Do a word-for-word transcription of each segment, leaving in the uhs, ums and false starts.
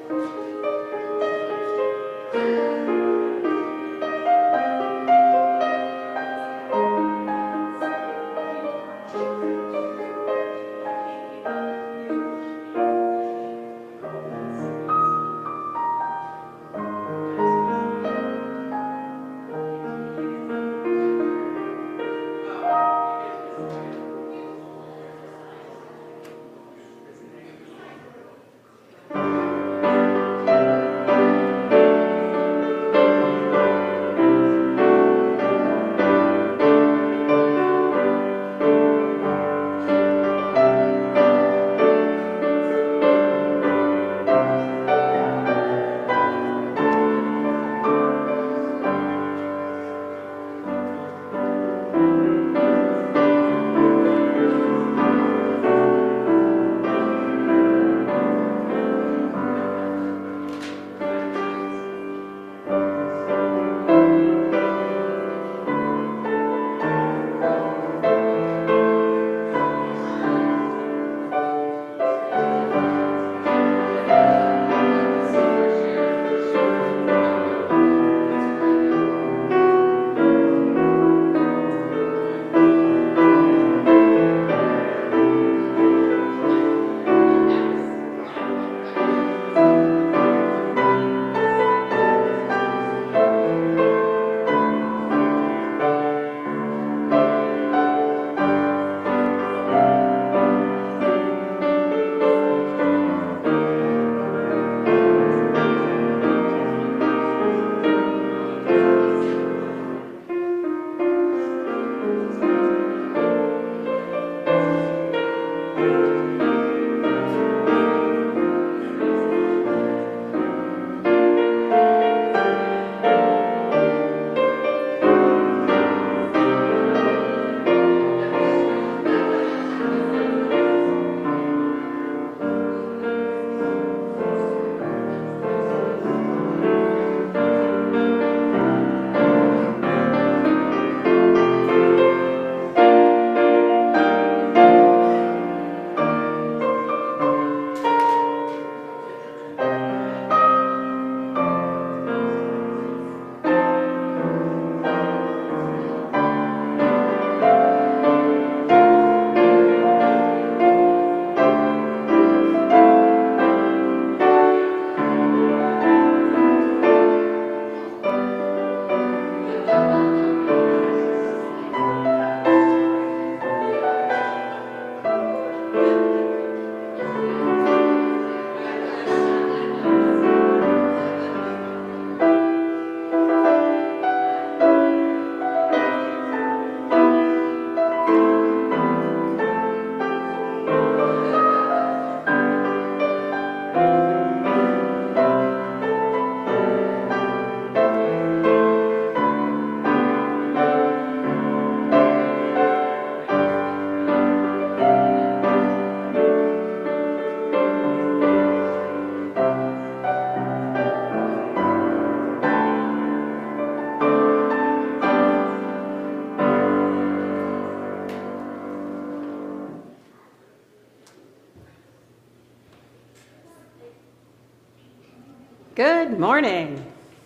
Good morning.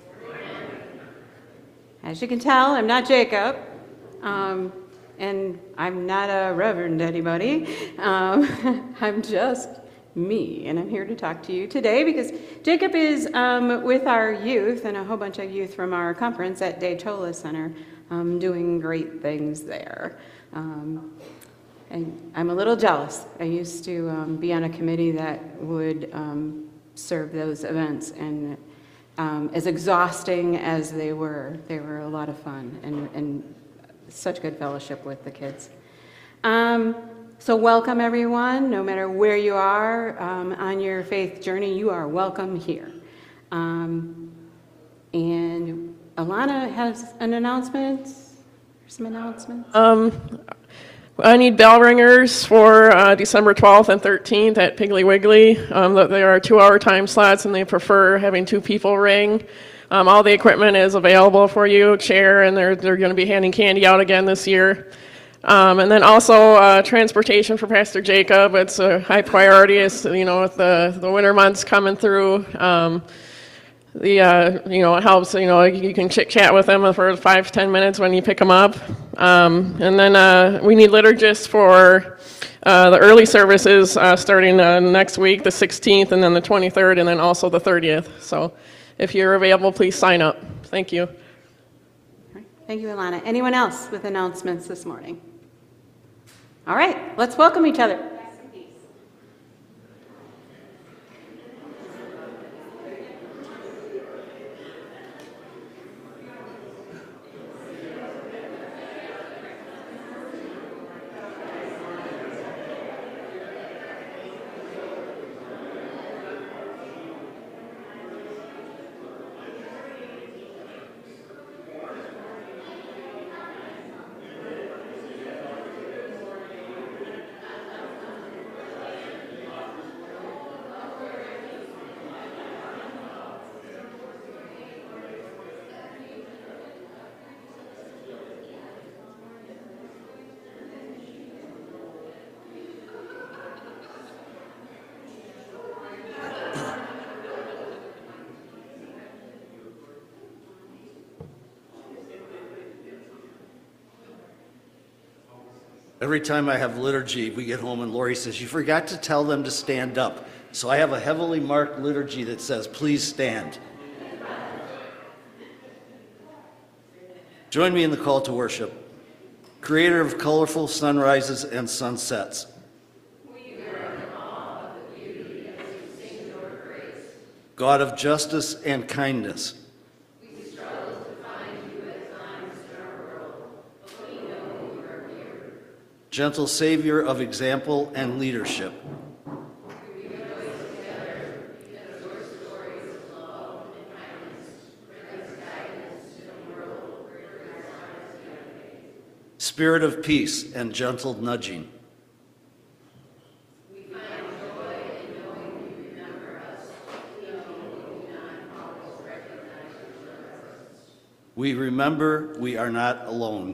As you can tell, I'm not Jacob, um, and I'm not a reverend anybody. Um, I'm just me, and I'm here to talk to you today because Jacob is um, with our youth and a whole bunch of youth from our conference at Day-Chola Center, um, doing great things there. Um, and I'm a little jealous. I used to um, be on a committee that would um, serve those events, and um, as exhausting as they were, they were a lot of fun and, and such good fellowship with the kids. Um, so welcome everyone, no matter where you are um, on your faith journey, you are welcome here. Um, and Alana has an announcement, some announcements. Um, I need bell ringers for uh, December twelfth and thirteenth at Piggly Wiggly. Um, there are two-hour time slots, and they prefer having two people ring. Um, all the equipment is available for you, chair, and they're they're going to be handing candy out again this year. Um, and then also uh, transportation for Pastor Jacob. It's a high priority, as you know, with the, the winter months coming through. Um, the uh, you know it helps. You know you can chit chat with them for five ten minutes when you pick them up. Um, and then uh, we need liturgists for uh, the early services uh, starting uh, next week, the sixteenth, and then the twenty-third, and then also the thirtieth. So if you're available, please sign up. Thank you. All right. Thank you, Ilana. Anyone else with announcements this morning? All right, let's welcome each other. Every time I have liturgy, we get home and Lori says, you forgot to tell them to stand up. So I have a heavily marked liturgy that says, please stand. Join me in the call to worship. Creator of colorful sunrises and sunsets. We are in awe of the beauty as we sing your praise. God of justice and kindness. We struggle to find you at times in our world, but we know you are here. Gentle Savior of example and leadership. We rejoice together as your stories of love and kindness bring us guidance to the world where your signs navigate. Spirit of peace and gentle nudging. We find joy in knowing you remember us, even though we do not always recognize your presence. We remember we are not alone.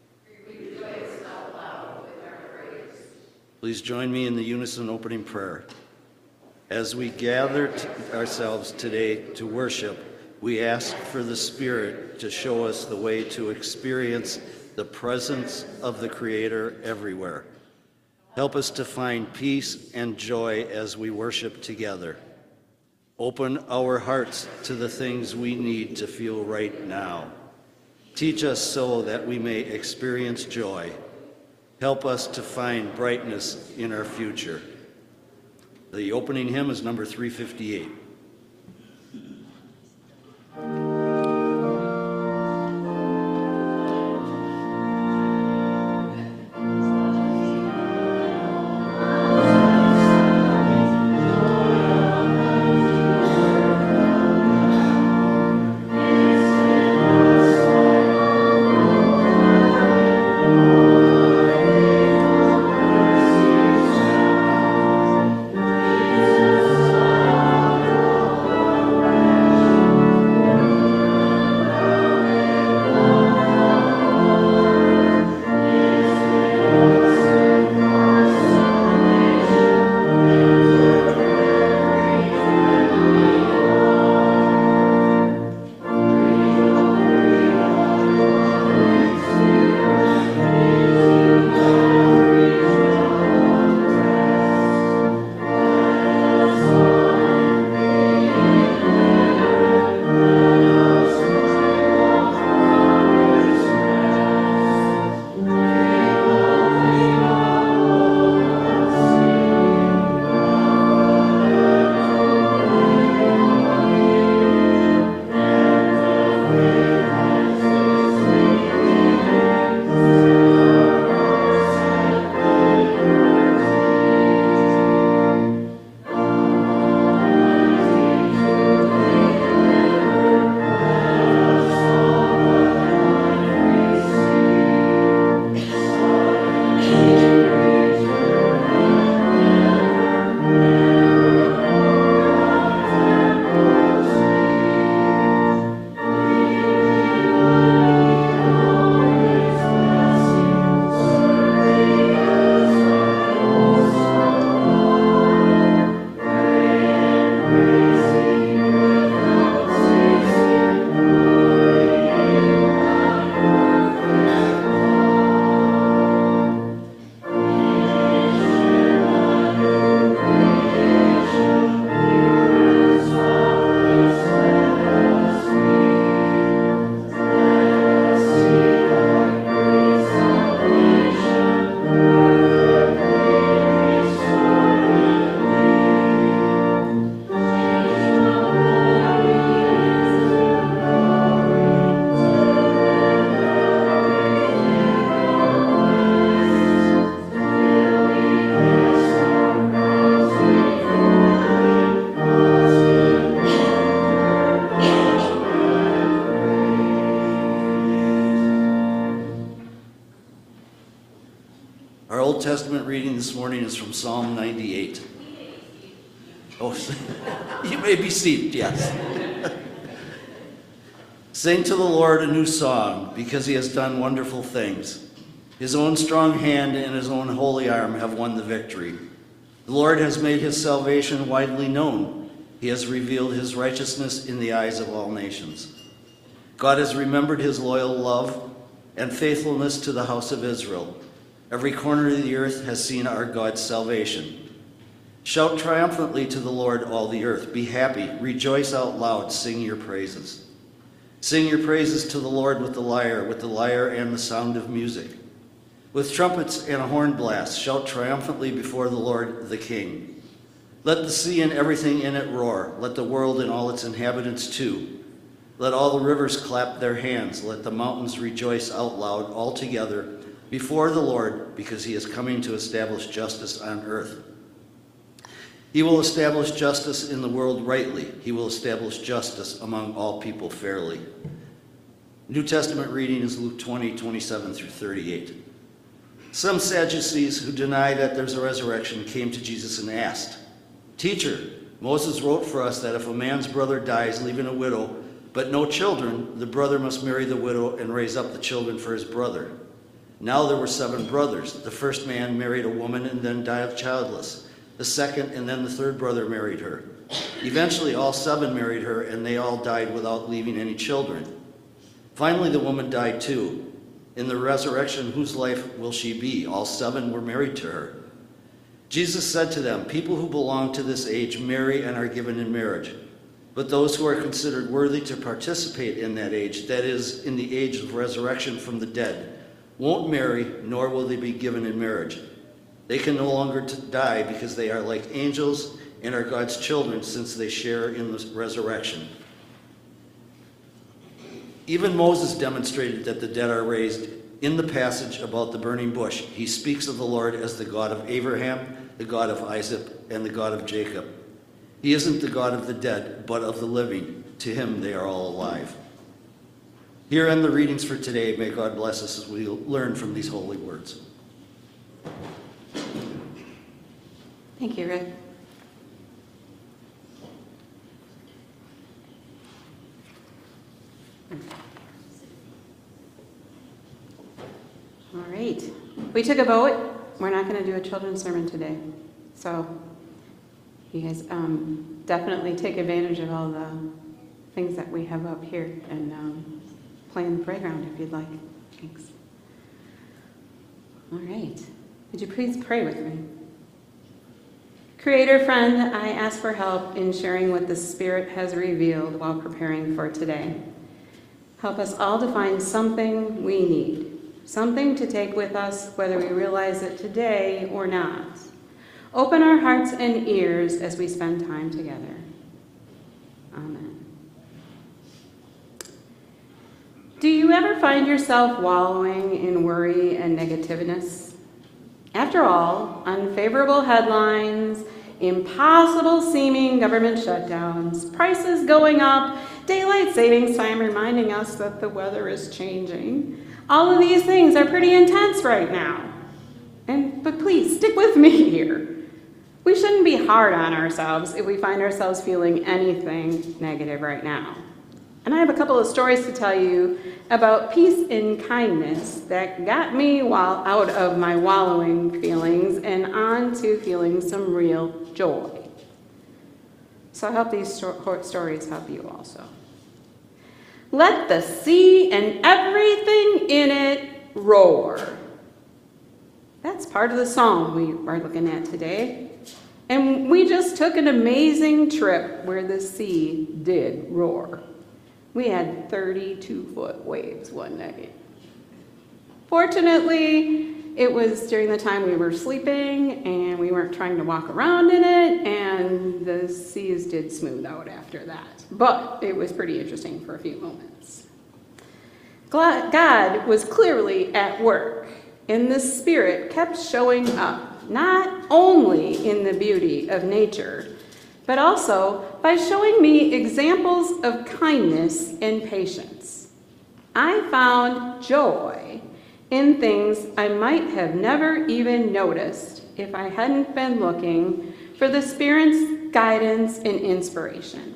Please join me in the unison opening prayer. As we gather t- ourselves today to worship, we ask for the Spirit to show us the way to experience the presence of the Creator everywhere. Help us to find peace and joy as we worship together. Open our hearts to the things we need to feel right now. Teach us so that we may experience joy. Help us to find brightness in our future. The opening hymn is number three fifty-eight. Old Testament reading this morning is from Psalm ninety-eight. Oh, you may be seated, yes. Sing to the Lord a new song, because he has done wonderful things. His own strong hand and his own holy arm have won the victory. The Lord has made his salvation widely known. He has revealed his righteousness in the eyes of all nations. God has remembered his loyal love and faithfulness to the house of Israel. Every corner of the earth has seen our God's salvation. Shout triumphantly to the Lord, all the earth. Be happy, rejoice out loud, sing your praises. Sing your praises to the Lord with the lyre, with the lyre and the sound of music. With trumpets and a horn blast, shout triumphantly before the Lord the King. Let the sea and everything in it roar. Let the world and all its inhabitants too. Let all the rivers clap their hands. Let the mountains rejoice out loud all together before the Lord, because he is coming to establish justice on earth. He will establish justice in the world rightly. He will establish justice among all people fairly. New Testament reading is Luke twenty, twenty-seven through thirty-eight. Some Sadducees who deny that there's a resurrection came to Jesus and asked, "Teacher, Moses wrote for us that if a man's brother dies leaving a widow, but no children, the brother must marry the widow and raise up the children for his brother. Now there were seven brothers. The first man married a woman and then died childless. The second and then the third brother married her. Eventually all seven married her, and they all died without leaving any children. Finally the woman died too. In the resurrection, whose life will she be? All seven were married to her." Jesus said to them, "People who belong to this age marry and are given in marriage. But those who are considered worthy to participate in that age, that is, in the age of resurrection from the dead, won't marry, nor will they be given in marriage. They can no longer die because they are like angels and are God's children, since they share in the resurrection. Even Moses demonstrated that the dead are raised in the passage about the burning bush. He speaks of the Lord as the God of Abraham, the God of Isaac, and the God of Jacob. He isn't the God of the dead, but of the living. To him they are all alive." Here end the readings for today. May God bless us as we learn from these holy words. Thank you, Rick. All right. We took a vote. We're not going to do a children's sermon today. So you guys um, definitely take advantage of all the things that we have up here and um, play in the playground if you'd like. Thanks. All right. Would you please pray with me? Creator friend, I ask for help in sharing what the Spirit has revealed while preparing for today. Help us all to find something we need, something to take with us whether we realize it today or not. Open our hearts and ears as we spend time together. Amen. Do you ever find yourself wallowing in worry and negativeness? After all, unfavorable headlines, impossible seeming government shutdowns, prices going up, daylight savings time reminding us that the weather is changing. All of these things are pretty intense right now. And but please, stick with me here. We shouldn't be hard on ourselves if we find ourselves feeling anything negative right now. And I have a couple of stories to tell you about peace and kindness that got me while out of my wallowing feelings and on to feeling some real joy. So I hope these sto- stories help you also. Let the sea and everything in it roar. That's part of the psalm we are looking at today. And we just took an amazing trip where the sea did roar. We had thirty-two foot waves one night. Fortunately, it was during the time we were sleeping and we weren't trying to walk around in it, and the seas did smooth out after that. But it was pretty interesting for a few moments. God was clearly at work, and the Spirit kept showing up, not only in the beauty of nature, but also by showing me examples of kindness and patience. I found joy in things I might have never even noticed if I hadn't been looking for the Spirit's guidance and inspiration.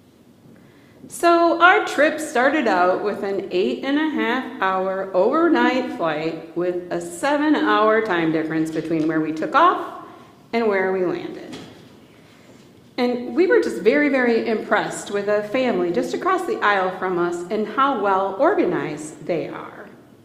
So our trip started out with an eight and a half hour overnight flight with a seven hour time difference between where we took off and where we landed. And we were just very, very impressed with a family just across the aisle from us and how well organized they are.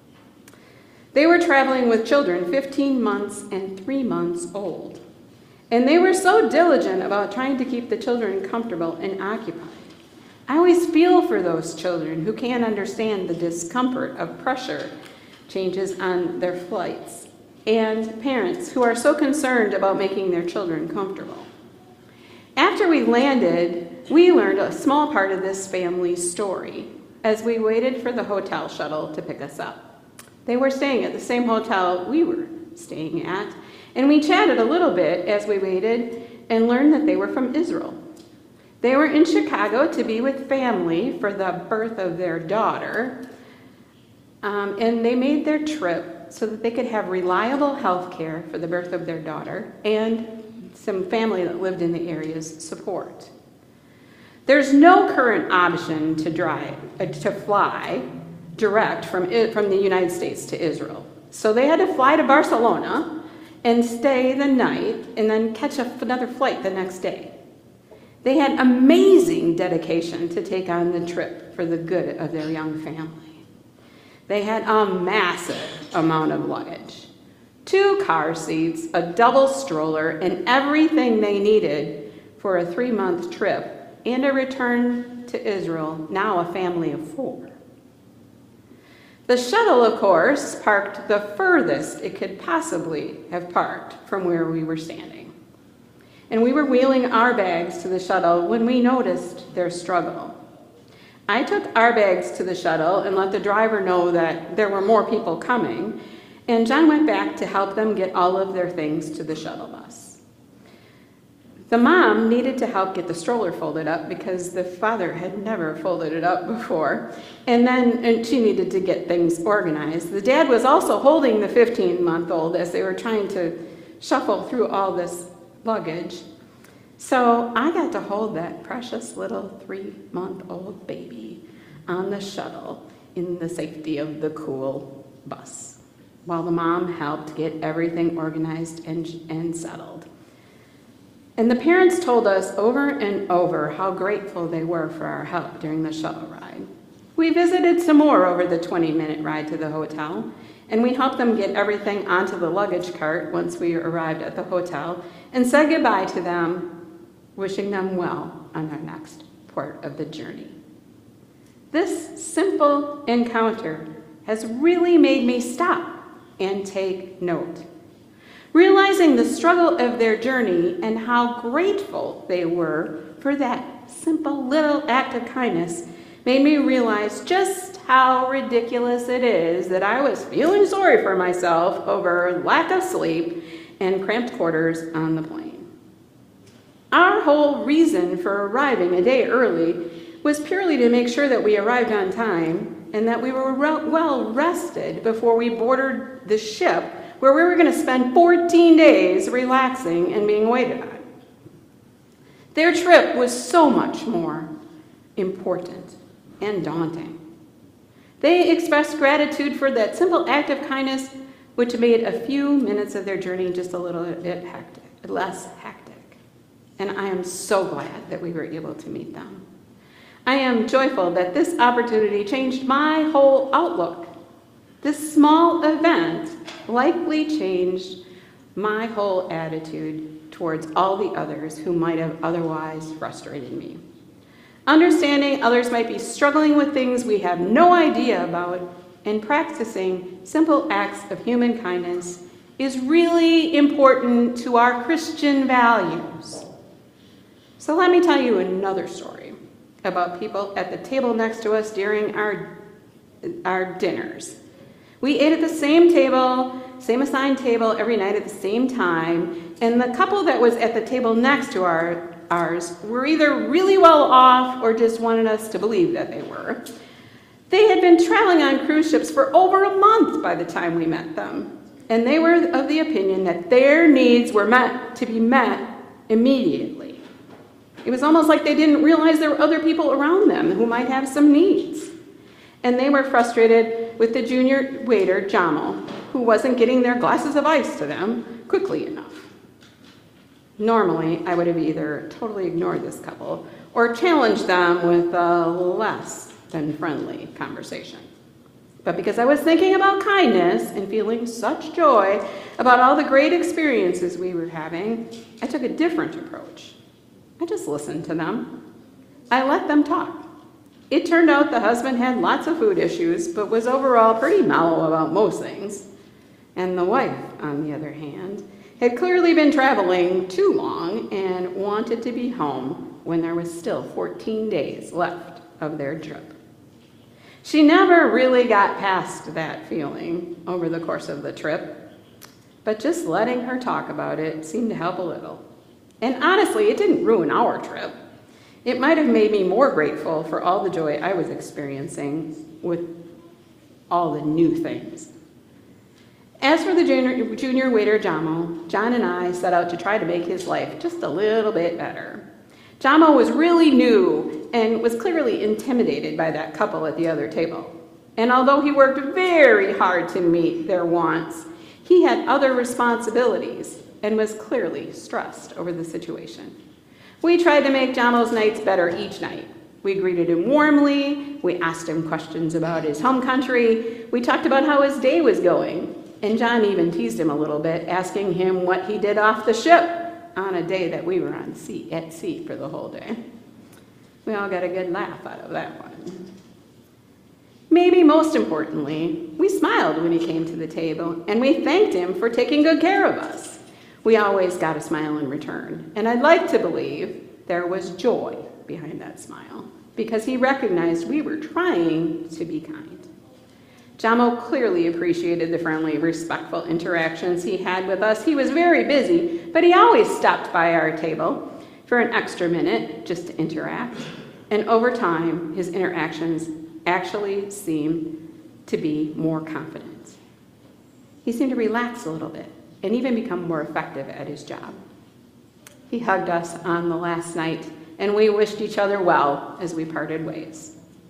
They were traveling with children fifteen months and three months old. And they were so diligent about trying to keep the children comfortable and occupied. I always feel for those children who can't understand the discomfort of pressure changes on their flights, and parents who are so concerned about making their children comfortable. After we landed, we learned a small part of this family's story as we waited for the hotel shuttle to pick us up. They were staying at the same hotel we were staying at, and we chatted a little bit as we waited and learned that they were from Israel. They were in Chicago to be with family for the birth of their daughter, um, and they made their trip so that they could have reliable health care for the birth of their daughter and some family that lived in the area's support. There's no current option to drive, uh, to fly direct from, from the United States to Israel. So they had to fly to Barcelona and stay the night and then catch a, another flight the next day. They had amazing dedication to take on the trip for the good of their young family. They had a massive amount of luggage, two car seats, a double stroller, and everything they needed for a three-month trip and a return to Israel, now a family of four. The shuttle, of course, parked the furthest it could possibly have parked from where we were standing. And we were wheeling our bags to the shuttle when we noticed their struggle. I took our bags to the shuttle and let the driver know that there were more people coming, and John went back to help them get all of their things to the shuttle bus. The mom needed to help get the stroller folded up because the father had never folded it up before, and then and she needed to get things organized. The dad was also holding the fifteen-month-old as they were trying to shuffle through all this luggage. So I got to hold that precious little three-month-old baby on the shuttle in the safety of the cool bus, while the mom helped get everything organized and, and settled. And the parents told us over and over how grateful they were for our help during the shuttle ride. We visited some more over the twenty-minute ride to the hotel, and we helped them get everything onto the luggage cart once we arrived at the hotel and said goodbye to them, wishing them well on their next part of the journey. This simple encounter has really made me stop and take note. Realizing the struggle of their journey and how grateful they were for that simple little act of kindness made me realize just how ridiculous it is that I was feeling sorry for myself over lack of sleep and cramped quarters on the plane. Our whole reason for arriving a day early was purely to make sure that we arrived on time and that we were well rested before we boarded the ship where we were going to spend fourteen days relaxing and being waited on. Their trip was so much more important and daunting. They expressed gratitude for that simple act of kindness, which made a few minutes of their journey just a little bit hectic, less hectic. And I am so glad that we were able to meet them. I am joyful that this opportunity changed my whole outlook. This small event likely changed my whole attitude towards all the others who might have otherwise frustrated me. Understanding others might be struggling with things we have no idea about and practicing simple acts of human kindness is really important to our Christian values. So let me tell you another story about people at the table next to us during our, our dinners. We ate at the same table, same assigned table every night at the same time, and the couple that was at the table next to our, ours were either really well off or just wanted us to believe that they were. They had been traveling on cruise ships for over a month by the time we met them, and they were of the opinion that their needs were meant to be met immediately. It was almost like they didn't realize there were other people around them who might have some needs. And they were frustrated with the junior waiter, Jamo, who wasn't getting their glasses of ice to them quickly enough. Normally, I would have either totally ignored this couple or challenged them with a less than friendly conversation. But because I was thinking about kindness and feeling such joy about all the great experiences we were having, I took a different approach. I just listened to them. I let them talk. It turned out the husband had lots of food issues, but was overall pretty mellow about most things. And the wife, on the other hand, had clearly been traveling too long and wanted to be home when there was still fourteen days left of their trip. She never really got past that feeling over the course of the trip, but just letting her talk about it seemed to help a little. And honestly, it didn't ruin our trip. It might have made me more grateful for all the joy I was experiencing with all the new things. As for the junior, junior waiter, Jamo, John and I set out to try to make his life just a little bit better. Jamo was really new and was clearly intimidated by that couple at the other table. And although he worked very hard to meet their wants, he had other responsibilities and was clearly stressed over the situation. We tried to make Jamo's nights better each night. We greeted him warmly, we asked him questions about his home country, we talked about how his day was going, and John even teased him a little bit, asking him what he did off the ship on a day that we were on sea, at sea for the whole day. We all got a good laugh out of that one. Maybe most importantly, we smiled when he came to the table, and we thanked him for taking good care of us. We always got a smile in return, and I'd like to believe there was joy behind that smile, because he recognized we were trying to be kind. Jamo clearly appreciated the friendly, respectful interactions he had with us. He was very busy, but he always stopped by our table for an extra minute just to interact. And over time, his interactions actually seemed to be more confident. He seemed to relax a little bit and even become more effective at his job. He hugged us on the last night, and we wished each other well as we parted ways.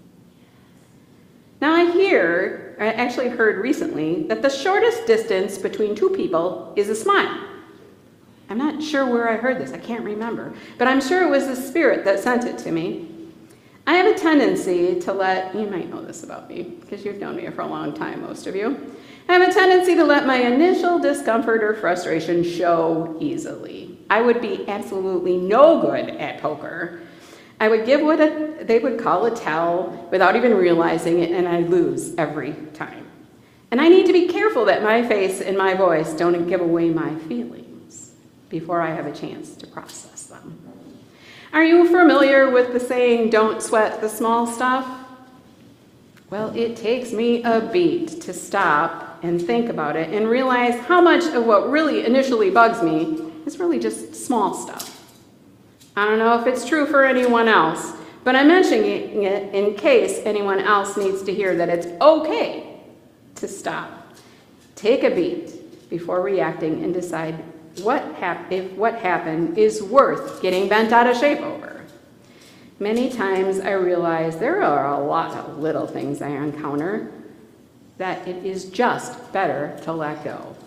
Now I hear, I actually heard recently, that the shortest distance between two people is a smile. I'm not sure where I heard this, I can't remember, but I'm sure it was the Spirit that sent it to me. I have a tendency to let, you might know this about me, because you've known me for a long time, most of you. I have a tendency to let my initial discomfort or frustration show easily. I would be absolutely no good at poker. I would give what a, they would call a tell without even realizing it, and I'd lose every time. And I need to be careful that my face and my voice don't give away my feelings before I have a chance to process them. Are you familiar with the saying, don't sweat the small stuff? Well, it takes me a beat to stop and think about it and realize how much of what really initially bugs me is really just small stuff. I don't know if it's true for anyone else, but I'm mentioning it in case anyone else needs to hear that it's okay to stop. Take a beat before reacting and decide what hap- if what happened is worth getting bent out of shape over. Many times I realize there are a lot of little things I encounter that it is just better to let go.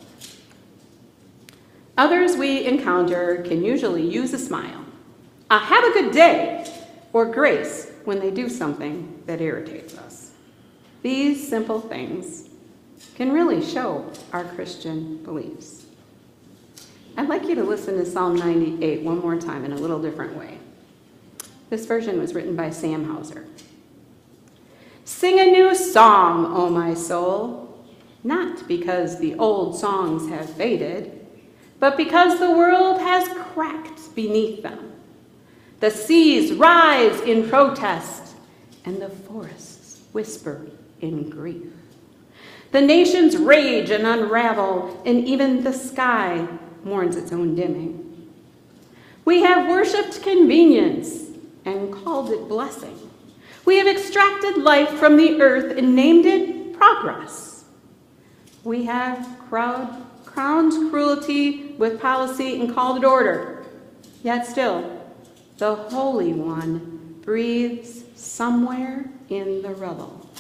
Others we encounter can usually use a smile, a have a good day, or grace when they do something that irritates us. These simple things can really show our Christian beliefs. I'd like you to listen to Psalm ninety-eight one more time in a little different way. This version was written by Sam Hauser. Sing a new song, O my soul, not because the old songs have faded, but because the world has cracked beneath them. The seas rise in protest, and the forests whisper in grief. The nations rage and unravel, and even the sky mourns its own dimming. We have worshipped convenience and called it blessing. We have extracted life from the earth and named it progress. We have crowd, crowned cruelty with policy and called it order. Yet still, the Holy One breathes somewhere in the rubble.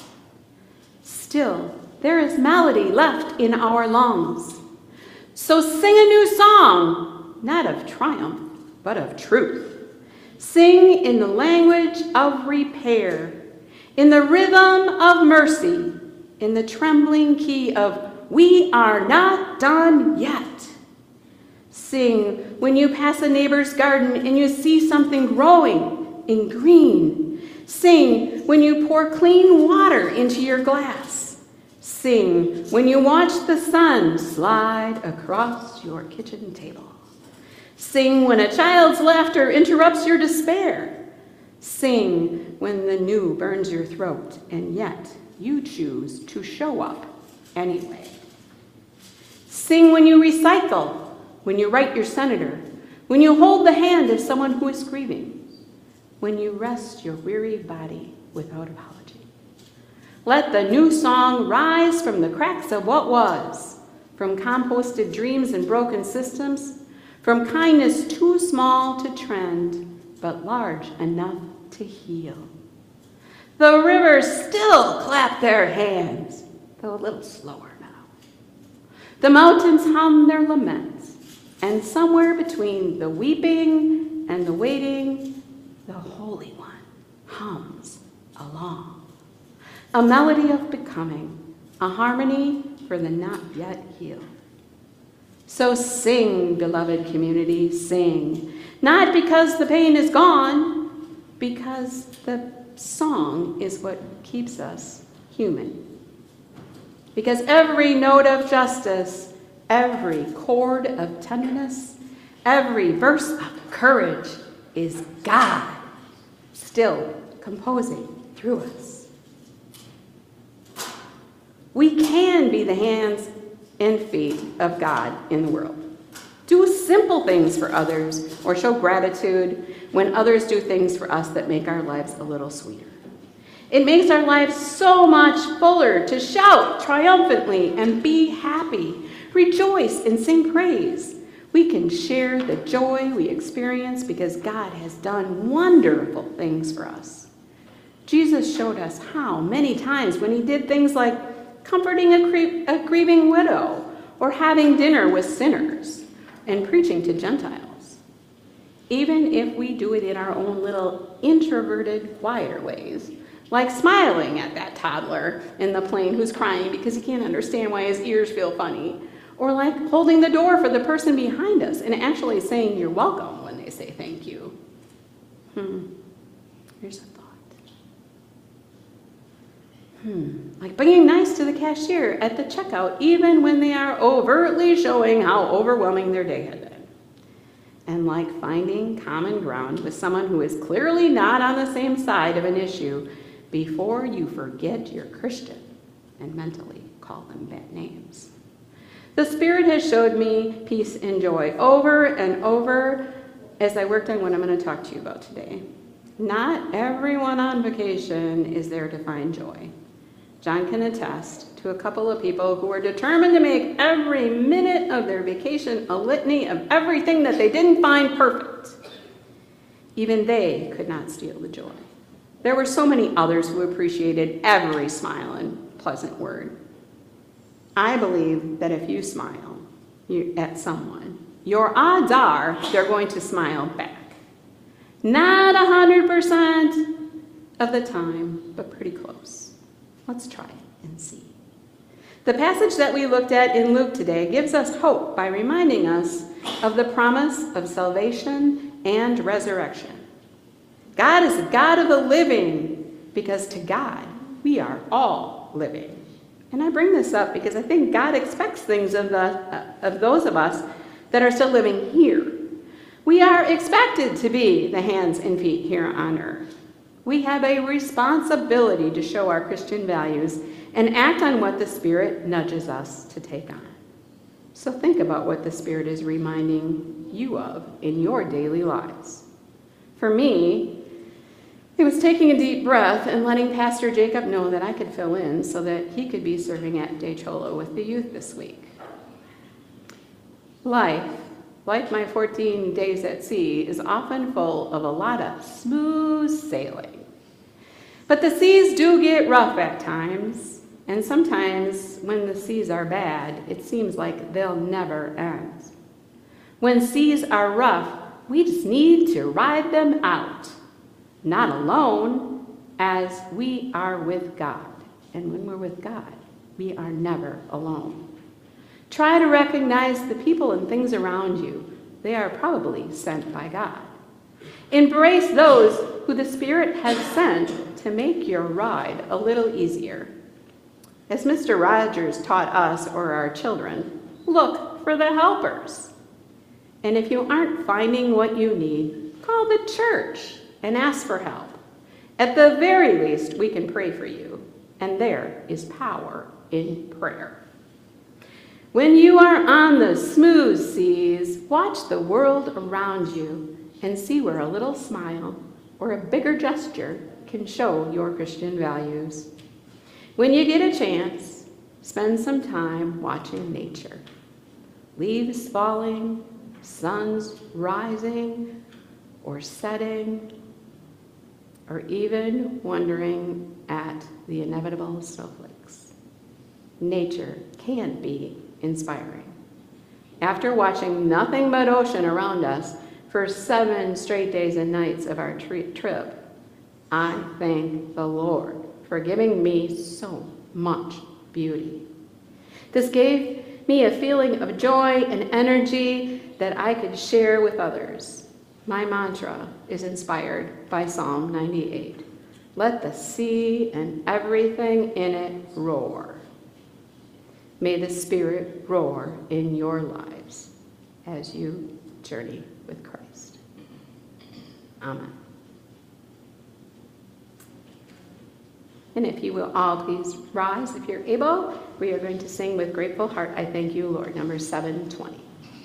Still, there is melody left in our lungs. So sing a new song, not of triumph, but of truth. Sing in the language of repair, in the rhythm of mercy, in the trembling key of we are not done yet. Sing when you pass a neighbor's garden and you see something growing in green. Sing when you pour clean water into your glass. Sing when you watch the sun slide across your kitchen table. Sing when a child's laughter interrupts your despair. Sing when the new burns your throat and yet you choose to show up anyway. Sing when you recycle, when you write your senator, when you hold the hand of someone who is grieving, when you rest your weary body without apology. Let the new song rise from the cracks of what was, from composted dreams and broken systems, from kindness too small to trend, but large enough to heal. The rivers still clap their hands, though a little slower now. The mountains hum their laments, and somewhere between the weeping and the waiting, the Holy One hums along. A melody of becoming, a harmony for the not yet healed. So sing, beloved community, sing. Not because the pain is gone, because the song is what keeps us human. Because every note of justice, every chord of tenderness, every verse of courage is God still composing through us. We can be the hands and feet of God in the world. Do simple things for others or show gratitude when others do things for us that make our lives a little sweeter. It makes our lives so much fuller to shout triumphantly and be happy, rejoice and sing praise. We can share the joy we experience because God has done wonderful things for us. Jesus showed us how many times when he did things like comforting a, cre- a grieving widow, or having dinner with sinners, and preaching to Gentiles. Even if we do it in our own little introverted, quieter ways, like smiling at that toddler in the plane who's crying because he can't understand why his ears feel funny, or like holding the door for the person behind us and actually saying you're welcome when they say thank you. Hmm. Here's a thought. Hmm. Like being nice to the cashier at the checkout, even when they are overtly showing how overwhelming their day had been. And like finding common ground with someone who is clearly not on the same side of an issue before you forget you're Christian and mentally call them bad names. The Spirit has showed me peace and joy over and over as I worked on what I'm going to talk to you about today. Not everyone on vacation is there to find joy. John can attest to a couple of people who were determined to make every minute of their vacation a litany of everything that they didn't find perfect. Even they could not steal the joy. There were so many others who appreciated every smile and pleasant word. I believe that if you smile at someone, your odds are they're going to smile back. Not one hundred percent of the time, but pretty close. Let's try it and see. The passage that we looked at in Luke today gives us hope by reminding us of the promise of salvation and resurrection. God is the God of the living because to God we are all living. And I bring this up because I think God expects things of, the, uh, of those of us that are still living here. We are expected to be the hands and feet here on earth. We have a responsibility to show our Christian values and act on what the Spirit nudges us to take on. So think about what the Spirit is reminding you of in your daily lives. For me, He was taking a deep breath and letting Pastor Jacob know that I could fill in so that he could be serving at De Cholo with the youth this week. Life, like my fourteen days at sea, is often full of a lot of smooth sailing. But the seas do get rough at times, and sometimes when the seas are bad, it seems like they'll never end. When seas are rough, we just need to ride them out. Not alone, as we are with God. And when we're with God, we are never alone. Try to recognize the people and things around you. They are probably sent by God. Embrace those who the Spirit has sent to make your ride a little easier. As Mister Rogers taught us or our children, look for the helpers. And if you aren't finding what you need, call the church and ask for help. At the very least, we can pray for you, and there is power in prayer. When you are on the smooth seas, watch the world around you and see where a little smile or a bigger gesture can show your Christian values. When you get a chance, spend some time watching nature. Leaves falling, suns rising or setting, or even wondering at the inevitable snowflakes. Nature can be inspiring. After watching nothing but ocean around us for seven straight days and nights of our tri- trip, I thank the Lord for giving me so much beauty. This gave me a feeling of joy and energy that I could share with others. My mantra is inspired by Psalm ninety-eight. Let the sea and everything in it roar. May the Spirit roar in your lives as you journey with Christ. Amen. And if you will all please rise if you're able, we are going to sing with Grateful Heart, I Thank You, Lord, number seven twenty.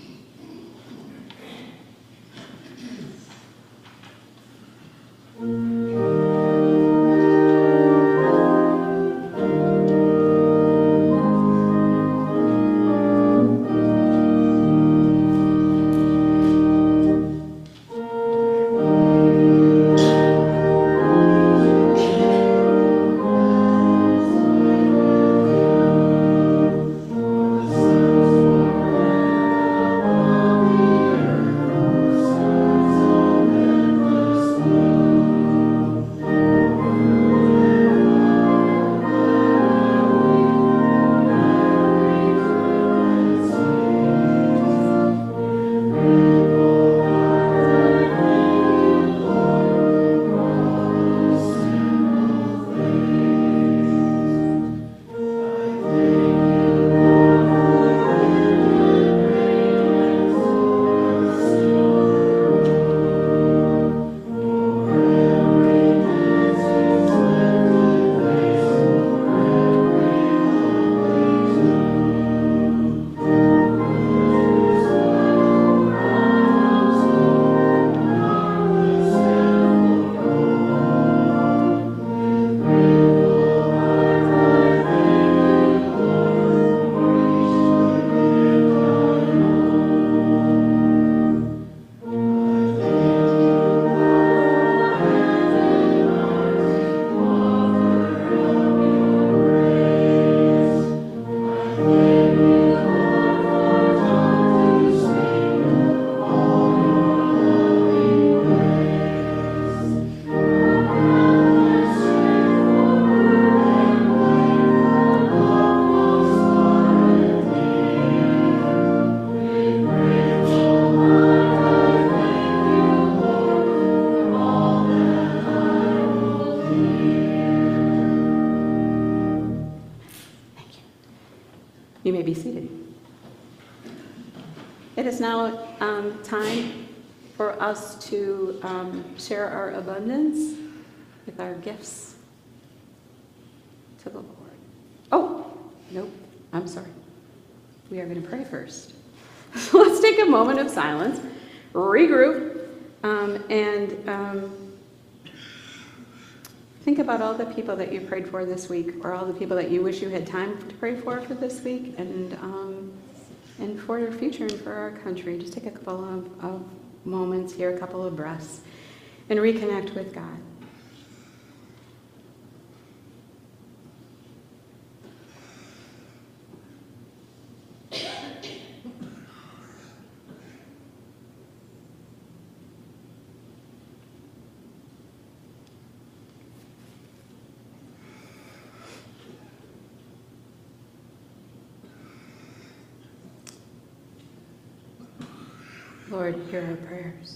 You may be seated. It is now um, time for us to um, share our abundance with our gifts to the Lord. Oh, nope, I'm sorry. We are going to pray first. So let's take a moment of silence, regroup, um, and um, Think about all the people that you prayed for this week, or all the people that you wish you had time to pray for for this week, and um, and for your future and for our country. Just take a couple of, of moments here, a couple of breaths, and reconnect with God. Lord, hear our prayers.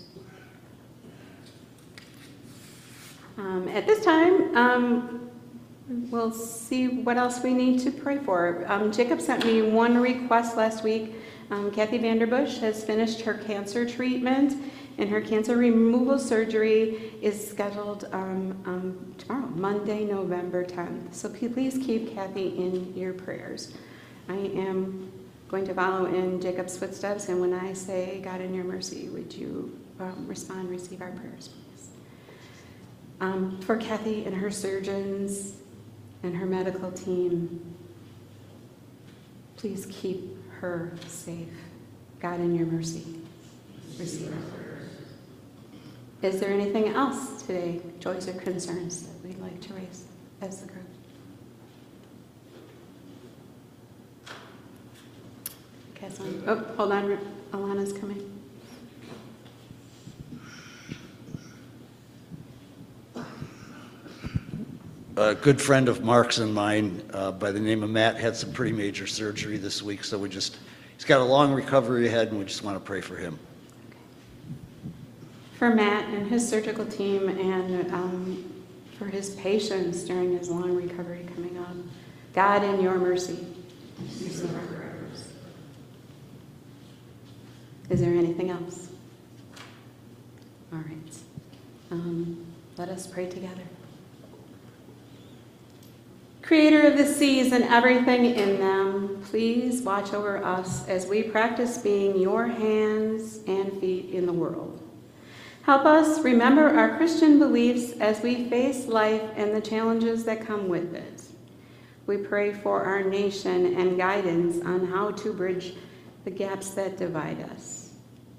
Um, at this time, um, we'll see what else we need to pray for. Um, Jacob sent me one request last week. Um, Kathy Vanderbush has finished her cancer treatment, and her cancer removal surgery is scheduled um, um, tomorrow, Monday, November tenth. So please keep Kathy in your prayers. I am going to follow in Jacob's footsteps, and when I say, God, in your mercy, would you um, respond, receive our prayers, please. Um, for Kathy and her surgeons and her medical team, please keep her safe. God, in your mercy, receive our prayers. Is there anything else today, joys or concerns, that we'd like to raise as the group? Oh, hold on, Alana's coming. A good friend of Mark's and mine uh, by the name of Matt had some pretty major surgery this week, so we just, he's got a long recovery ahead, and we just want to pray for him. For Matt and his surgical team, and um, for his patience during his long recovery coming up. God, in your mercy, receive our prayers. Is there anything else? All right. Um, let us pray together. Creator of the seas and everything in them, please watch over us as we practice being your hands and feet in the world. Help us remember our Christian beliefs as we face life and the challenges that come with it. We pray for our nation and guidance on how to bridge the gaps that divide us.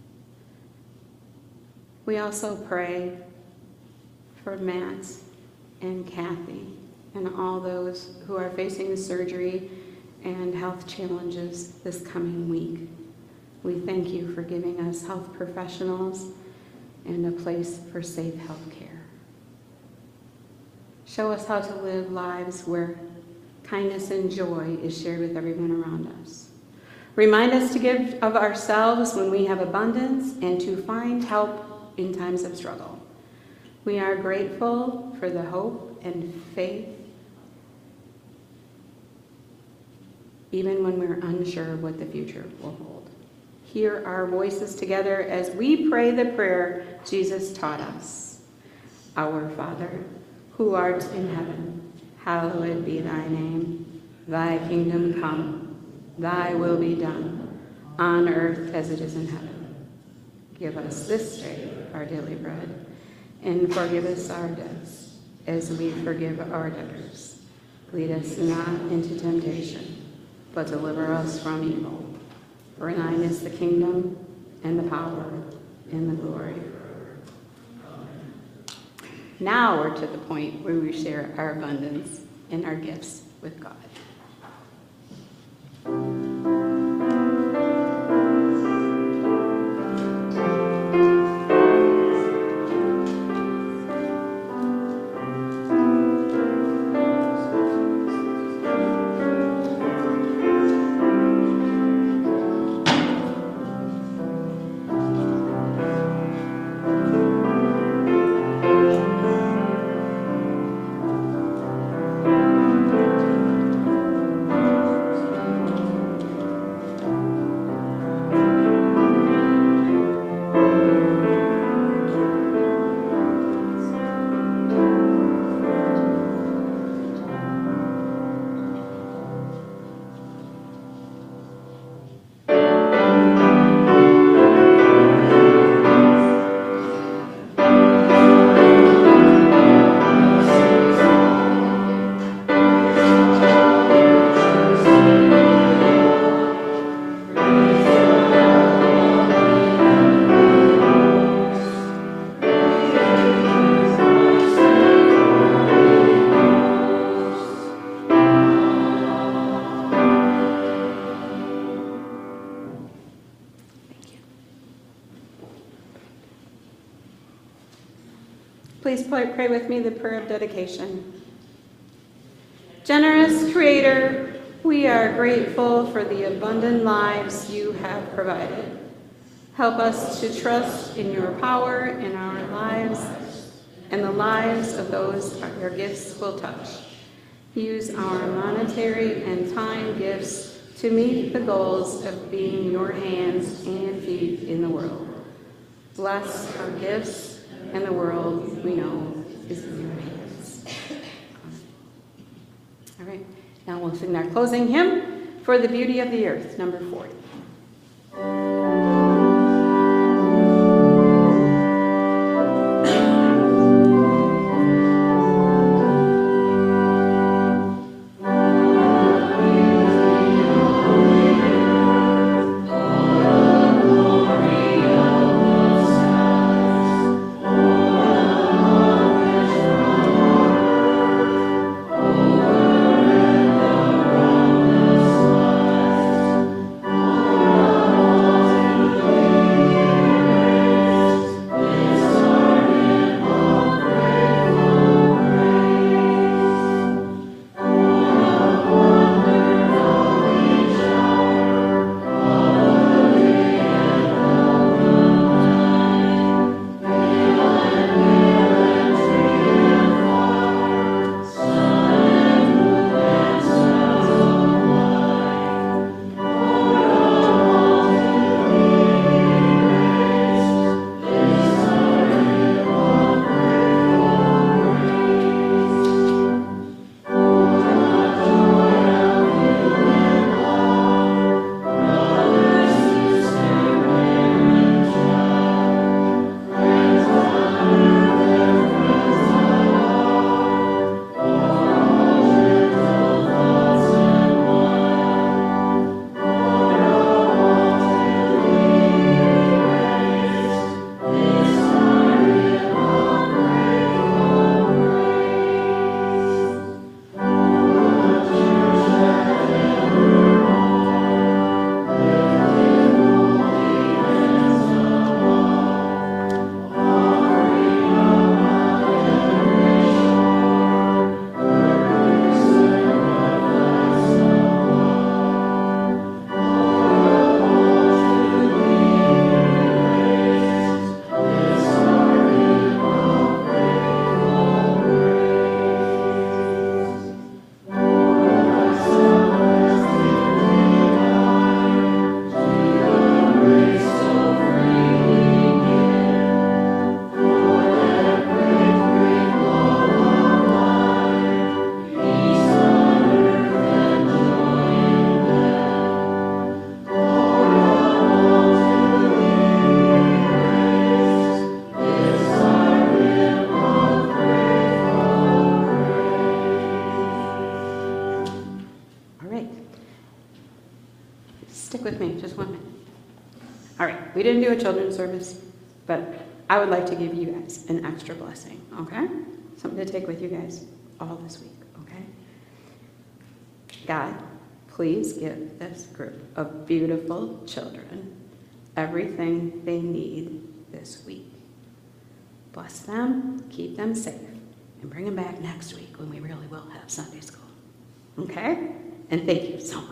We also pray for Matt and Kathy and all those who are facing the surgery and health challenges this coming week. We thank you for giving us health professionals and a place for safe health care. Show us how to live lives where kindness and joy is shared with everyone around us. Remind us to give of ourselves when we have abundance and to find help in times of struggle. We are grateful for the hope and faith, even when we're unsure what the future will hold. Hear our voices together as we pray the prayer Jesus taught us. Our Father, who art in heaven, hallowed be thy name. Thy kingdom come. Thy will be done, on earth as it is in heaven. Give us this day our daily bread, and forgive us our debts, as we forgive our debtors. Lead us not into temptation, but deliver us from evil. For thine is the kingdom, and the power, and the glory. Now we're to the point where we share our abundance and our gifts with God. Please pray with me the prayer of dedication. Generous Creator, we are grateful for the abundant lives you have provided. Help us to trust in your power in our lives and the lives of those your gifts will touch. Use our monetary and time gifts to meet the goals of being your hands and feet in the world. Bless our gifts and the world we know is in your hands. All right, now we'll sing our closing hymn, For the Beauty of the Earth, number forty. Stick with me, just one minute. All right, we didn't do a children's service, but I would like to give you guys an extra blessing, okay? Something to take with you guys all this week, okay? God, please give this group of beautiful children everything they need this week. Bless them, keep them safe, and bring them back next week when we really will have Sunday school, okay? And thank you so much.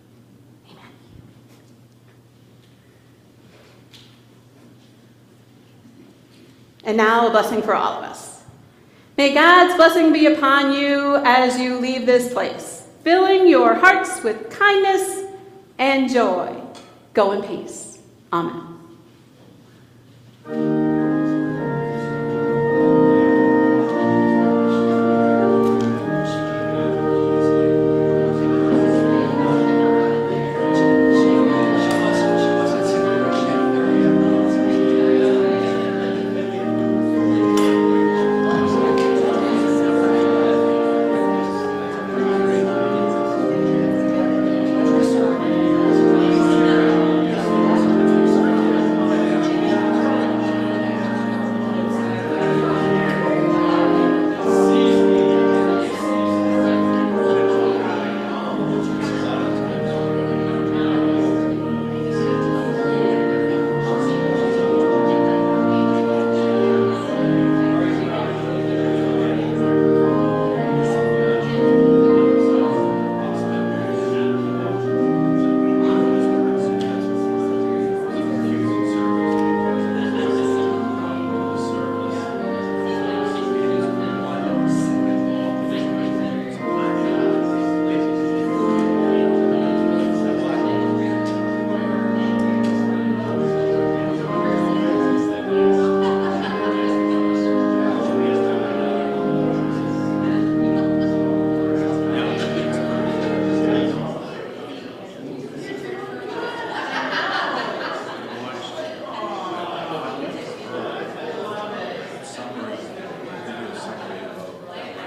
And now a blessing for all of us. May God's blessing be upon you as you leave this place, filling your hearts with kindness and joy. Go in peace. Amen.